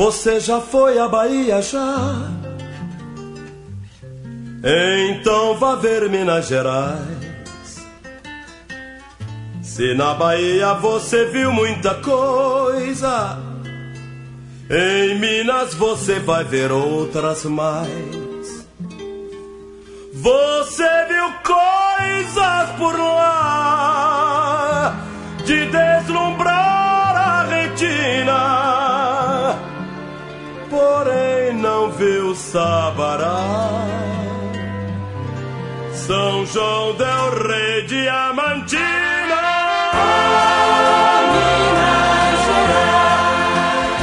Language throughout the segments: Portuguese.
Você já foi à Bahia já? Então vá ver Minas Gerais. Se na Bahia você viu muita coisa, em Minas você vai ver outras mais. Você viu coisas por lá de deslumbrar a retina, porém não viu Sabará, São João del Rei, Diamantina. Minas Gerais,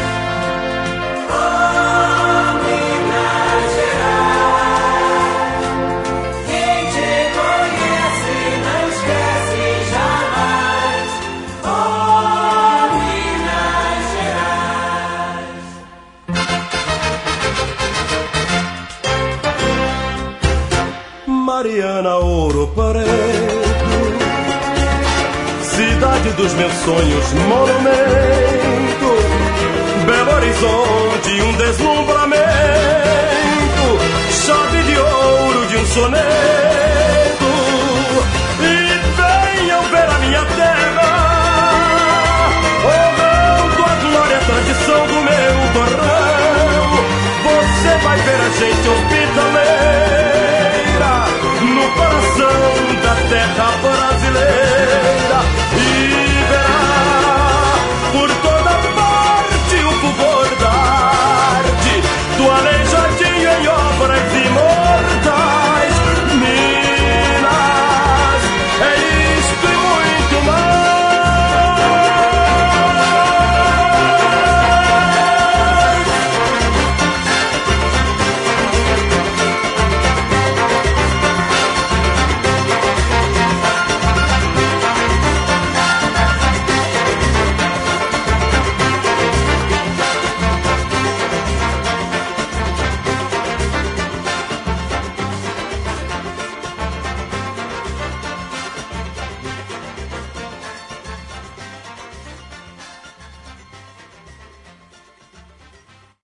Minas Gerais, quem te conhece não esquece jamais. Minas Gerais. Mariana, Ouro Preto, cidade dos meus sonhos, monumento. Belo Horizonte, um deslumbramento, chave de ouro de um soneto.